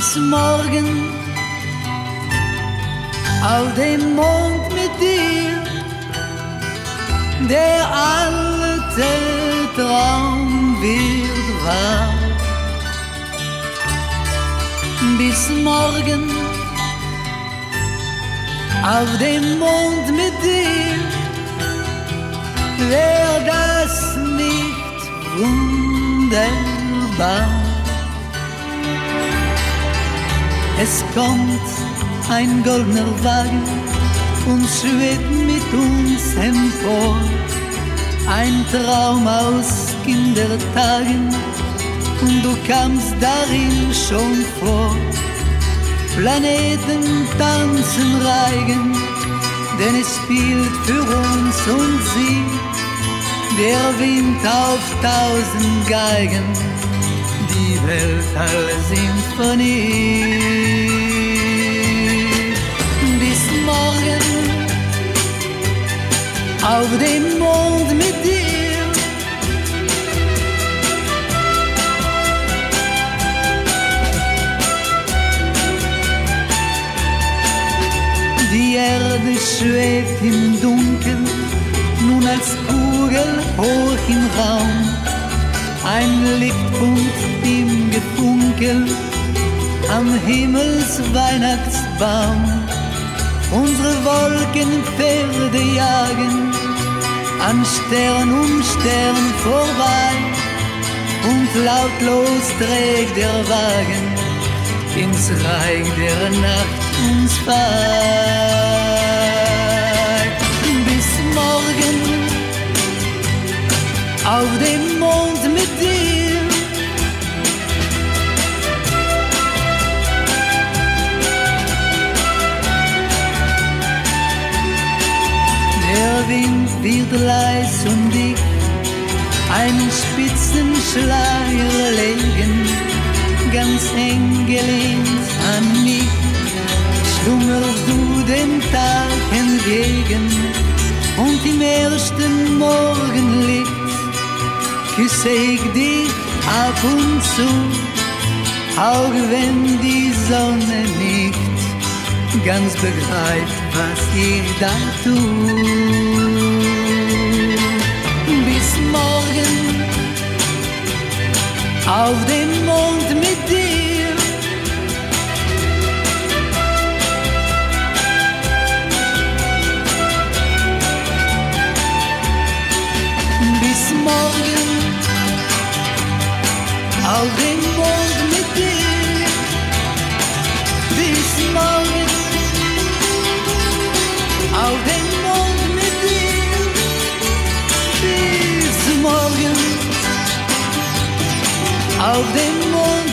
bis morgen auf dem Mond mit dir, der alte Traum wird wahr. Bis morgen auf dem Mond mit dir, wär das nicht wunderbar? Es kommt ein goldener Wagen und schwebt mit uns empor, ein Traum aus Kindertagen, und du kamst darin schon vor. Planeten tanzen Reigen, denn es spielt für uns und sie der Wind auf 1000 Geigen, die Weltall-Symphonie. Bis morgen auf dem Mond mit dir, die Erde schwebt im Dunkeln, nun als Kugel hoch im Raum, ein Lichtpunkt im Gefunkel am Himmelsweihnachtsbaum. Unsere Wolkenpferde jagen an Stern um Stern vorbei, und lautlos trägt der Wagen ins Reich der Nacht uns weit. Bis morgen auf dem Mond mit dir, der Wind wird leis und dicht einen Spitzenschleier legen, ganz eng gelehnt an mich schlummerst du dem Tag entgegen, und im ersten Morgenlicht küsse ich dich ab und zu, auch wenn die Sonne nicht ganz begreift, was ich da tu. Bis morgen auf dem Mond mit dir, bis morgen auf dem Mond mit dir, bis morgen auf dem Mond mit dir, bis morgen auf dem Mond